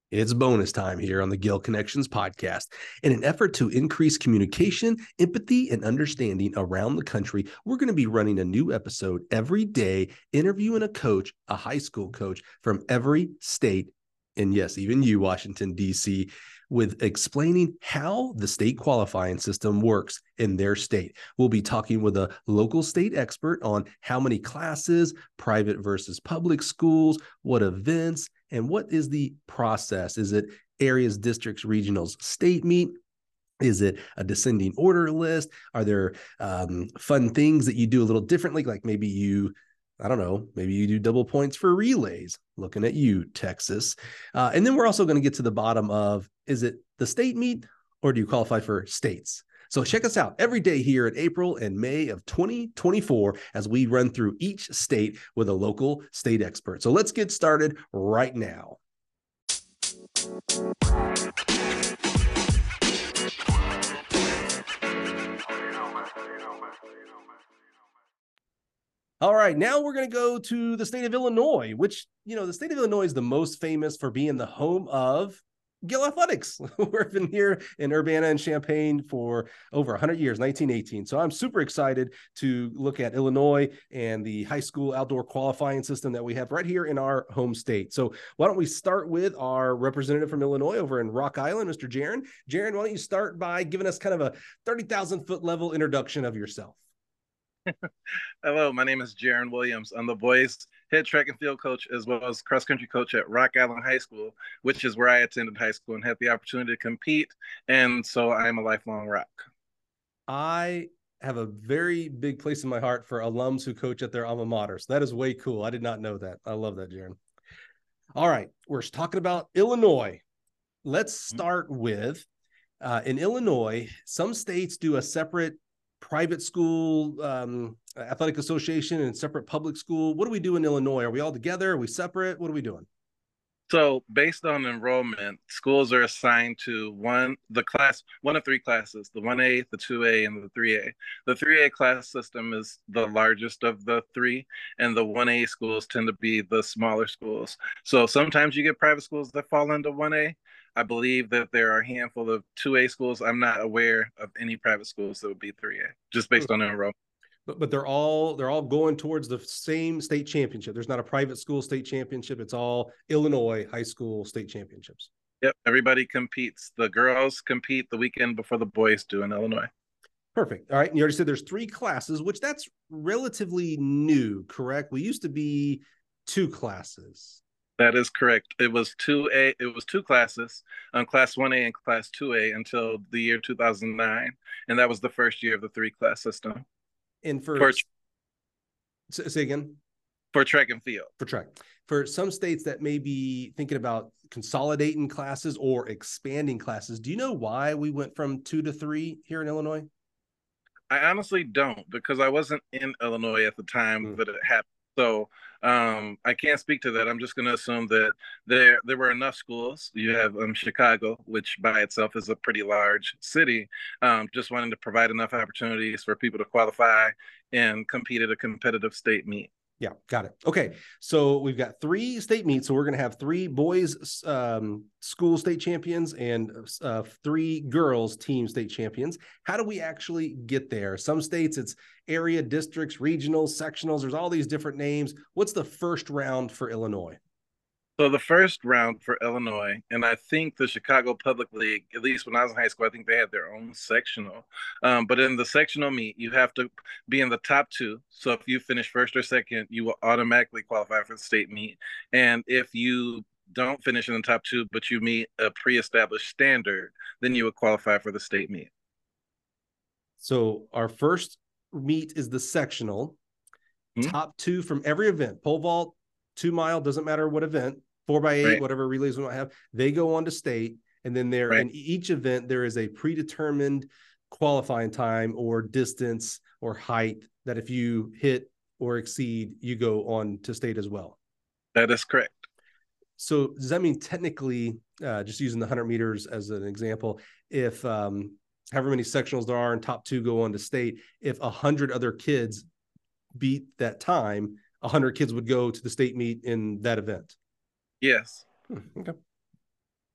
It's bonus time here on the Gill Connections podcast. In an effort to increase communication, empathy, and understanding around the country, we're going to be running a new episode every day, interviewing a coach, a high school coach from every state, and yes, even you, Washington, D.C., with explaining how the state qualifying system works in their state. We'll be talking with a local state expert on how many classes, private versus public schools, what events, and what is the process? Is it areas, districts, regionals, state meet? Is it a descending order list? Are there fun things that you do a little differently? Like maybe I don't know, maybe you do double points for relays. Looking at you, Texas. And then we're also going to get to the bottom of, is it the state meet or do you qualify for states? So check us out every day here in April and May of 2024 as we run through each state with a local state expert. So let's get started right now. All right, now we're going to go to the state of Illinois, which, the state of Illinois is the most famous for being the home of Gill Athletics. We've been here in Urbana and Champaign for over 100 years, 1918. So I'm super excited to look at Illinois and the high school outdoor qualifying system that we have right here in our home state. So why don't we start with our representative from Illinois over in Rock Island, Mr. Jaron. Jaron, why don't you start by giving us kind of a 30,000 foot level introduction of yourself? Hello, my name is Jaron Williams. I'm the boys head track and field coach as well as cross country coach at Rock Island High School, which is where I attended high school and had the opportunity to compete. And so I'm a lifelong Rock. I have a very big place in my heart for alums who coach at their alma mater. So that is way cool. I did not know that. I love that, Jaron. All right, we're talking about Illinois. Let's start with in Illinois, some states do a separate private school athletic association and separate public school. What do we do in Illinois? Are we all together? Are we separate? What are we doing? So based on enrollment, schools are assigned to one of three classes, the 1A, the 2A, and the 3A. The 3A class system is the largest of the three, and the 1A schools tend to be the smaller schools. So sometimes you get private schools that fall into 1A. I believe that there are a handful of 2A schools. I'm not aware of any private schools that would be 3A, just based on enrollment. But they're all going towards the same state championship. There's not a private school state championship. It's all Illinois high school state championships. Yep, everybody competes. The girls compete the weekend before the boys do in Illinois. Perfect. All right. And you already said there's three classes, which that's relatively new, correct? We used to be two classes. That is correct. It was 2A. It was two classes, class 1A and class 2A until the year 2009, and that was the first year of the three class system. And say again. For track and field. For track. For some states that may be thinking about consolidating classes or expanding classes, do you know why we went from 2 to 3 here in Illinois? I honestly don't, because I wasn't in Illinois at the time that it happened. So I can't speak to that. I'm just going to assume that there were enough schools. You have Chicago, which by itself is a pretty large city, just wanting to provide enough opportunities for people to qualify and compete at a competitive state meet. Yeah, got it. Okay, so we've got three state meets. So we're going to have three boys school state champions and three girls team state champions. How do we actually get there? Some states it's area, districts, regionals, sectionals. There's all these different names. What's the first round for Illinois? So the first round for Illinois, and I think the Chicago Public League, at least when I was in high school, I think they had their own sectional. But in the sectional meet, you have to be in the top two. So if you finish first or second, you will automatically qualify for the state meet. And if you don't finish in the top two, but you meet a pre-established standard, then you would qualify for the state meet. So our first meet is the sectional. Top two from every event, pole vault, 2 mile, doesn't matter what event, 4x8, right, whatever relays we might have, they go on to state. And then there, right, in each event, there is a predetermined qualifying time or distance or height that if you hit or exceed, you go on to state as well. That is correct. So does that mean technically, just using the 100 meters as an example, if however many sectionals there are and top two go on to state, if 100 other kids beat that time, 100 kids would go to the state meet in that event? Yes. Okay.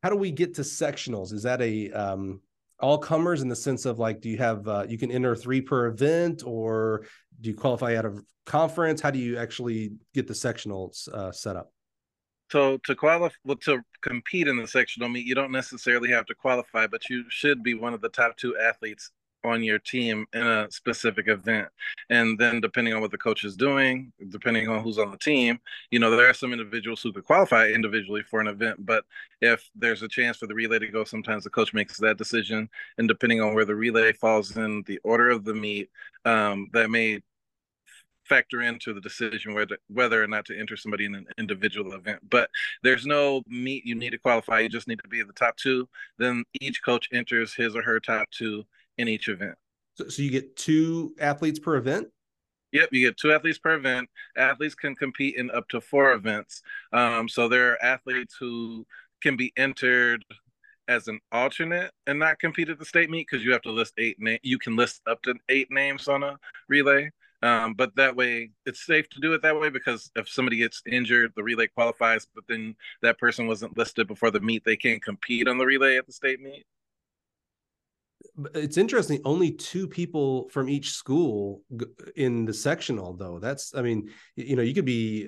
how do we get to sectionals? Is that a all comers in the sense of like, do you have you can enter 3 per event, or do you qualify out of conference? How do you actually get the sectionals set up? So to qualify, well, to compete in the sectional meet, you don't necessarily have to qualify, but you should be one of the top 2 athletes on your team in a specific event. And then depending on what the coach is doing, depending on who's on the team, there are some individuals who could qualify individually for an event, but if there's a chance for the relay to go, sometimes the coach makes that decision. And depending on where the relay falls in the order of the meet, that may factor into the decision whether or not to enter somebody in an individual event. But there's no meet you need to qualify. You just need to be the top 2. Then each coach enters his or her top 2 in each event. So you get 2 athletes per event? Yep, you get 2 athletes per event. Athletes can compete in up to 4 events. So there are athletes who can be entered as an alternate and not compete at the state meet because you have to list 8 names. You can list up to 8 names on a relay. But that way, it's safe to do it that way because if somebody gets injured, the relay qualifies, but then that person wasn't listed before the meet, they can't compete on the relay at the state meet. It's interesting. Only 2 people from each school in the sectional, though. That's, I mean, you could be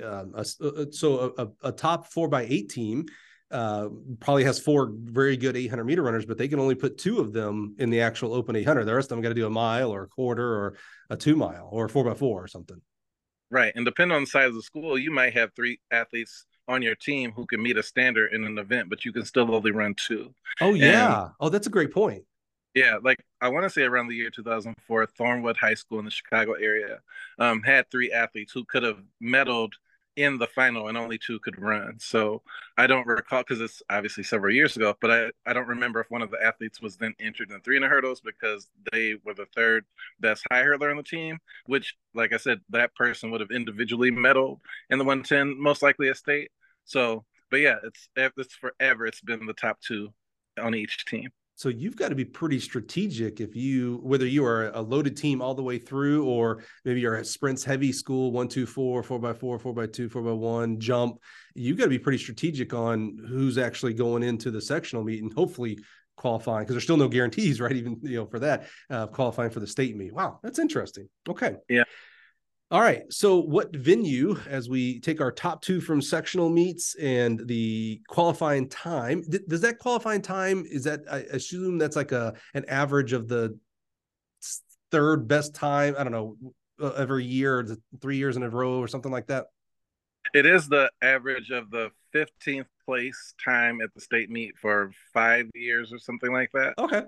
a top 4x8 team probably has 4 very good 800-meter runners, but they can only put 2 of them in the actual open 800. The rest of them got to do a mile or a quarter or a 2-mile or a 4x4 or something. Right. And depending on the size of the school, you might have 3 athletes on your team who can meet a standard in an event, but you can still only run 2. Oh, yeah. That's a great point. Yeah, like I want to say around the year 2004, Thornwood High School in the Chicago area had 3 athletes who could have medaled in the final and only 2 could run. So I don't recall because it's obviously several years ago, but I don't remember if one of the athletes was then entered in 300 hurdles because they were the 3rd best high hurdler on the team, which, like I said, that person would have individually medaled in the 110, most likely at state. So, but yeah, it's forever. It's been the top 2 on each team. So you've got to be pretty strategic whether you are a loaded team all the way through, or maybe you're a sprints heavy school, 1, 2, 4, 4x4, 4x2, 4x1 jump. You've got to be pretty strategic on who's actually going into the sectional meet and hopefully qualifying, because there's still no guarantees, right? Even, for that, qualifying for the state meet. Wow. That's interesting. Okay. Yeah. All right. So what venue, as we take our top 2 from sectional meets and the qualifying time, does that qualifying time, I assume that's like an average of the 3rd best time, I don't know, every year, 3 years in a row or something like that? It is the average of the 15th place time at the state meet for 5 years or something like that. Okay.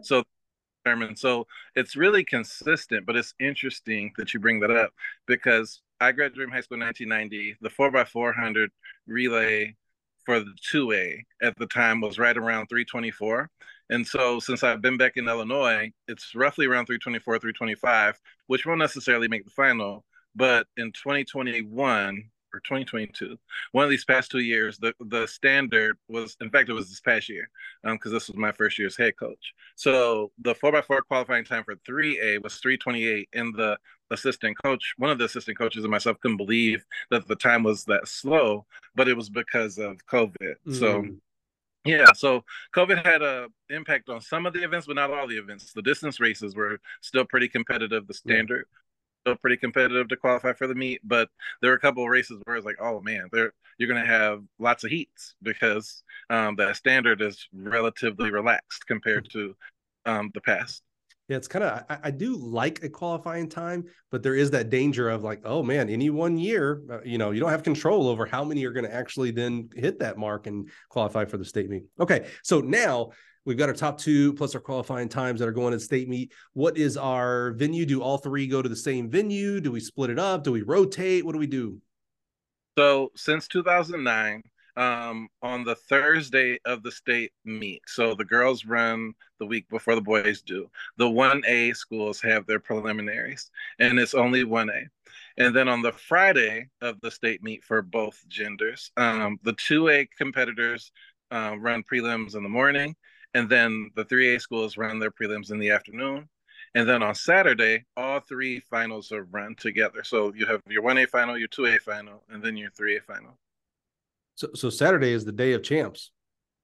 So it's really consistent, but it's interesting that you bring that up because I graduated from high school in 1990. The 4x400 relay for the 2A at the time was right around 324. And so since I've been back in Illinois, it's roughly around 324, 325, which won't necessarily make the final. But in 2021, or 2022, one of these past 2 years, the standard was, in fact, it was this past year, because this was my first year as head coach. So the 4x4 qualifying time for 3A was 328, and the assistant coach, one of the assistant coaches and myself couldn't believe that the time was that slow, but it was because of COVID. So yeah, so COVID had an impact on some of the events, but not all the events. The distance races were still pretty competitive. The standard still pretty competitive to qualify for the meet, but there were a couple of races where it's like, oh man, you're going to have lots of heats because the standard is relatively relaxed compared to the past. Yeah, it's kind of, I do like a qualifying time, but there is that danger of like, oh man, any one year, you don't have control over how many are going to actually then hit that mark and qualify for the state meet. Okay, so now we've got our top 2 plus our qualifying times that are going to the state meet. What is our venue? Do all 3 go to the same venue? Do we split it up? Do we rotate? What do we do? So since 2009, on the Thursday of the state meet, so the girls run the week before the boys do. The 1A schools have their preliminaries, and it's only 1A. And then on the Friday of the state meet for both genders, the 2A competitors run prelims in the morning, and then the 3A schools run their prelims in the afternoon. And then on Saturday, all 3 finals are run together. So you have your 1A final, your 2A final, and then your 3A final. So Saturday is the day of champs.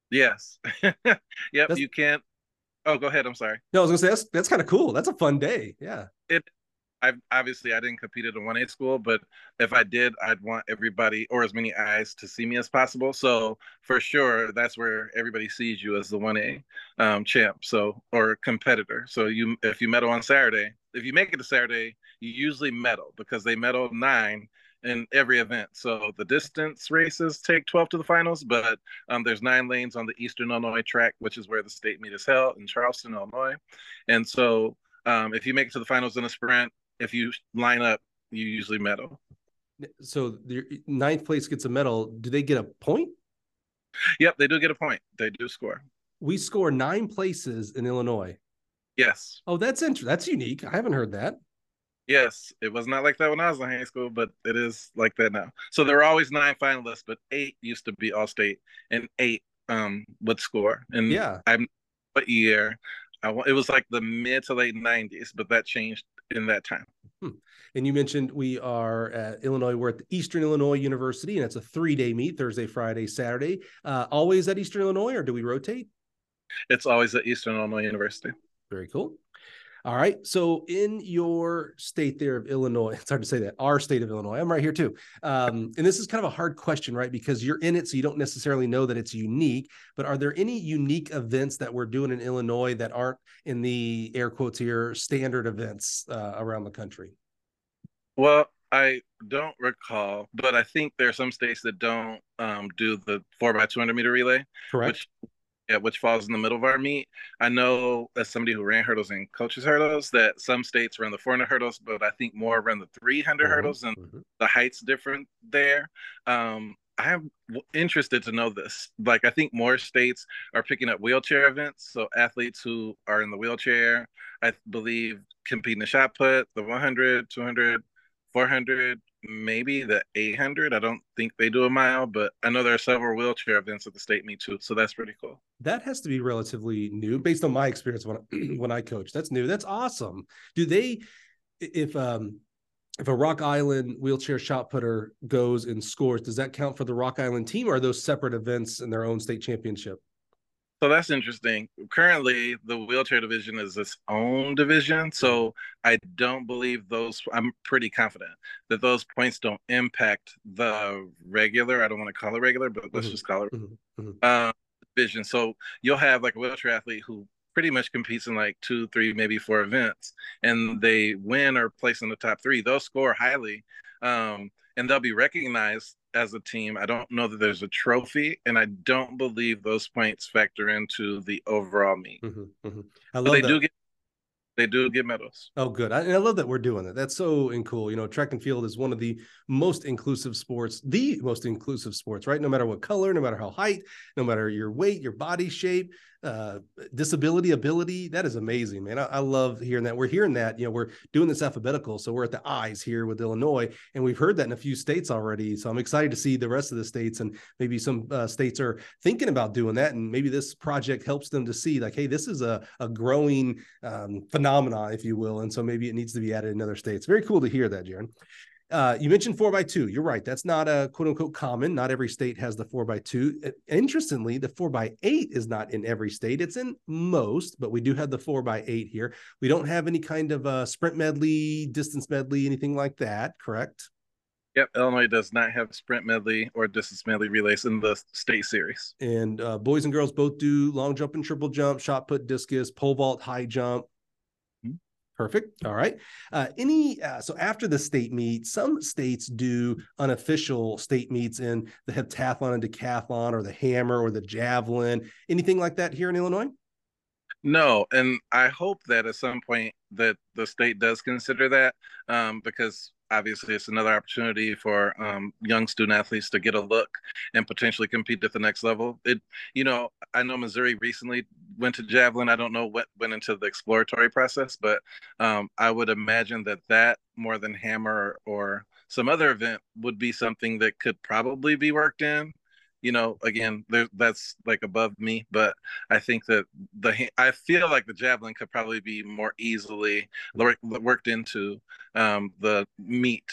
Yes. Yep. That's You can't. Oh, go ahead. I'm sorry. no, I was gonna say that's kind of cool. That's a fun day. Yeah. It I didn't compete at a 1A school, but if I did, I'd want everybody or as many eyes to see me as possible. So for sure, that's where everybody sees you as the 1A champ, so or competitor. So if you medal on Saturday, if you make it to Saturday, you usually medal because they medal 9 in every event. So the distance races take 12 to the finals, but there's 9 lanes on the Eastern Illinois track, which is where the state meet is held in Charleston, Illinois. And so if you make it to the finals in a sprint, if you line up, you usually medal. So the ninth place gets a medal. Do they get a point? Yep, they do get a point. They do score. We score 9 places in Illinois. Yes. Oh, that's interesting. That's unique. I haven't heard that. Yes. It was not like that when I was in high school, but it is like that now. So there were always 9 finalists, but 8 used to be all state and 8 would score. And Yeah. I'm what year? It was like the mid to late 90s, but that changed in that time. And you mentioned we are at Illinois. We're at the Eastern Illinois University, and it's a 3-day meet: Thursday, Friday, Saturday. Always at Eastern Illinois, or do we rotate? It's always at Eastern Illinois University. Very cool. All right. So in your state there of Illinois, it's hard to say that, our state of Illinois, I'm right here too. And this is kind of a hard question, right? Because you're in it, so you don't necessarily know that it's unique, but are there any unique events that we're doing in Illinois that aren't in the air quotes here, standard events around the country? Well, I don't recall, but I think there are some states that don't do the 4x200 meter relay, Correct. which which falls in the middle of our meet. I know as somebody who ran hurdles and coaches hurdles that some states run the 400 hurdles, but I think more run the 300 Mm-hmm, hurdles, and mm-hmm. the height's different there. I'm interested to know this. Like, I think more states are picking up wheelchair events. So athletes who are in the wheelchair, I believe, compete in the shot put, the 100, 200, 400, maybe the 800. I don't think they do a mile, but I know there are several wheelchair events at the state meet too. So that's pretty cool. That has to be relatively new based on my experience when I coach. That's new. That's awesome. Do they, if a Rock Island wheelchair shot putter goes and scores, does that count for the Rock Island team, or are those separate events in their own state championship? So that's interesting. Currently, the wheelchair division is its own division. So I don't believe those, I'm pretty confident that those points don't impact the regular, I don't want to call it regular, but let's just call it division. So you'll have like a wheelchair athlete who pretty much competes in like 2, 3, maybe 4 events, and they win or place in the top 3. They'll score highly, and they'll be recognized as a team. I don't know that there's a trophy, and I don't believe those points factor into the overall meet. I But love that. They do get medals. Oh, good. I love that we're doing that. That's so cool. Track and field is one of the most inclusive sports, right? No matter what color, no matter how height, no matter your weight, your body shape, disability, ability. That is amazing, man. I love hearing that. We're hearing that, we're doing this alphabetical. So we're at the I's here with Illinois, and we've heard that in a few states already. So I'm excited to see the rest of the states, and maybe some states are thinking about doing that. And maybe this project helps them to see like, hey, this is a growing phenomenon, if you will. And so maybe it needs to be added in other states. Very cool to hear that, Jaron. You mentioned 4x2. You're right. That's not a quote unquote common. Not every state has the 4x2. Interestingly, the 4x8 is not in every state. It's in most, but we do have the 4x8 here. We don't have any kind of sprint medley, distance medley, anything like that. Correct? Yep. Illinois does not have sprint medley or distance medley relays in the state series. And boys and girls both do long jump and triple jump, shot put, discus, pole vault, high jump. Perfect. All right. So after the state meet, some states do unofficial state meets in the heptathlon and decathlon, or the hammer, or the javelin. Anything like that here in Illinois? No, and I hope that at some point that the state does consider that, because obviously it's another opportunity for young student athletes to get a look and potentially compete at the next level. I know Missouri recently went to javelin. I don't know what went into the exploratory process, but I would imagine that more than hammer or some other event would be something that could probably be worked in. Again, that's like above me, but I think that I feel like the javelin could probably be more easily worked into the meet.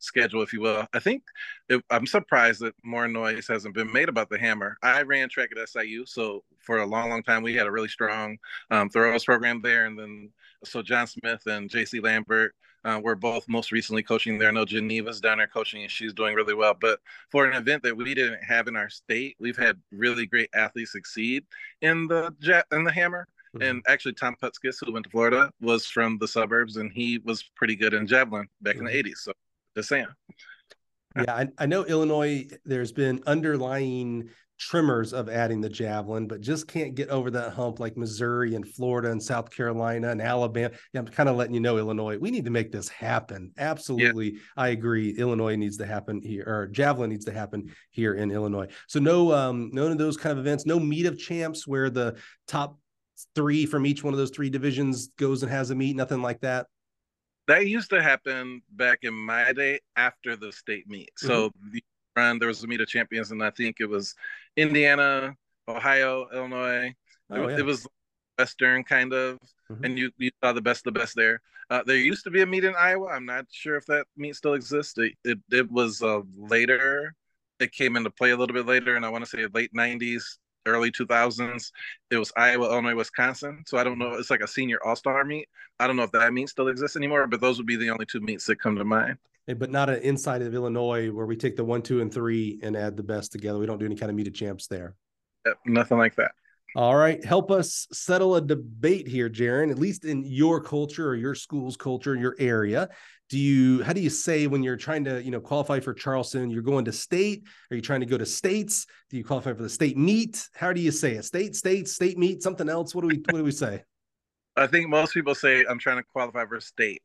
schedule, if you will. I think I'm surprised that more noise hasn't been made about the hammer. I ran track at SIU, so for a long, long time we had a really strong throws program there, and then so John Smith and JC Lambert were both most recently coaching there. I know Geneva's down there coaching, and she's doing really well. But for an event that we didn't have in our state, we've had really great athletes succeed in the hammer. And actually, Tom Putskis, who went to Florida, was from the suburbs, and he was pretty good in javelin back in the 80s. So just saying. Yeah, I know Illinois, there's been underlying tremors of adding the javelin, but just can't get over that hump like Missouri and Florida and South Carolina and Alabama. Yeah, I'm kind of letting you know, Illinois, we need to make this happen. Absolutely. Yeah. I agree. Illinois needs to happen here, or javelin needs to happen here in Illinois. So none of those kind of events, no meet of champs where the top 3 from each one of those 3 divisions goes and has a meet, nothing like that. That used to happen back in my day after the state meet. So there was a meet of champions, and I think it was Indiana, Ohio, Illinois. It was Western kind of, and you saw the best there. There used to be a meet in Iowa. I'm not sure if that meet still exists. It was later. It came into play a little bit later, and I want to say late 90s, early 2000s. It was Iowa, Illinois, Wisconsin. So I don't know. It's like a senior all-star meet. I don't know if that meet still exists anymore, but those would be the only 2 meets that come to mind. But not an inside of Illinois where we take the 1, 2, and 3 and add the best together. We don't do any kind of meet of champs there. Yep, nothing like that. All right. Help us settle a debate here, Jaron, at least in your culture or your school's culture in your area. How do you say when you're trying to, qualify for Charleston, you're going to state? Are you trying to go to states? Do you qualify for the state meet? How do you say it? State meet, something else? What do we say? I think most people say I'm trying to qualify for state.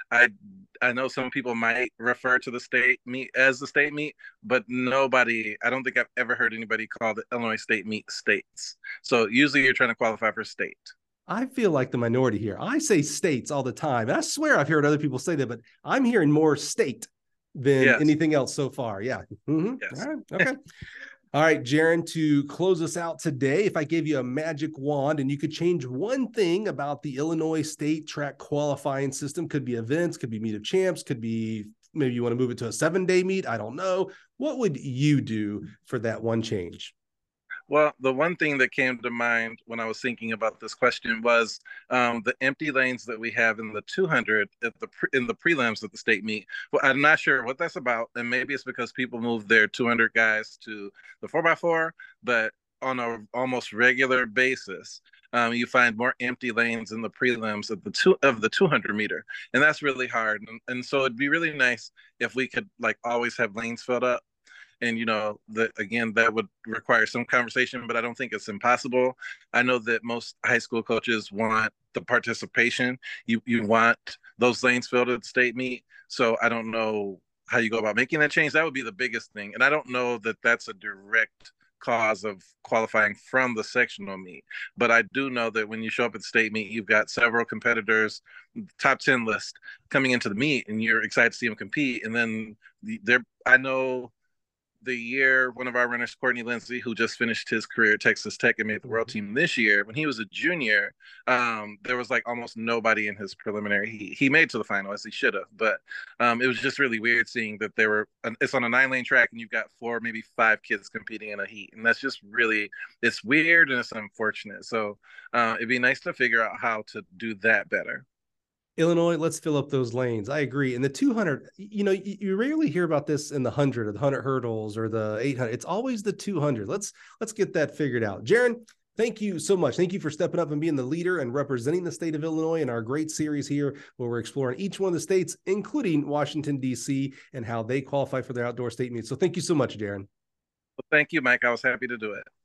I know some people might refer to the state meet as the state meet, but I don't think I've ever heard anybody call the Illinois state meet states. So usually you're trying to qualify for state. I feel like the minority here. I say states all the time. And I swear I've heard other people say that, but I'm hearing more state than anything else so far. Yeah. Yes. All right. Okay. All right, Jaron, to close us out today, if I gave you a magic wand and you could change one thing about the Illinois state track qualifying system, could be events, could be meet of champs, could be maybe you want to move it to a 7-day meet. I don't know. What would you do for that one change? Well, the one thing that came to mind when I was thinking about this question was the empty lanes that we have in the 200 in the prelims at the state meet. Well, I'm not sure what that's about, and maybe it's because people move their 200 guys to the 4x4, but on a almost regular basis, you find more empty lanes in the prelims of the 200 meter, and that's really hard. And so it'd be really nice if we could always have lanes filled up. And, that would require some conversation, but I don't think it's impossible. I know that most high school coaches want the participation. You want those lanes filled at the state meet. So I don't know how you go about making that change. That would be the biggest thing. And I don't know that that's a direct cause of qualifying from the sectional meet. But I do know that when you show up at the state meet, you've got several competitors, top 10 list coming into the meet, and you're excited to see them compete. And then I know the year one of our runners, Courtney Lindsay, who just finished his career at Texas Tech and made the world team this year, when he was a junior, there was almost nobody in his preliminary. He made to the final, as he should have, but it was just really weird seeing that it's on a 9-lane track and you've got 4, maybe 5 kids competing in a heat. And that's just it's weird and it's unfortunate. So it'd be nice to figure out how to do that better. Illinois, let's fill up those lanes. I agree. And the 200, you rarely hear about this in the 100 or the 100 hurdles or the 800. It's always the 200. Let's get that figured out. Jaron, thank you so much. Thank you for stepping up and being the leader and representing the state of Illinois in our great series here where we're exploring each one of the states, including Washington, D.C., and how they qualify for their outdoor state meets. So thank you so much, Jaron. Well, thank you, Mike. I was happy to do it.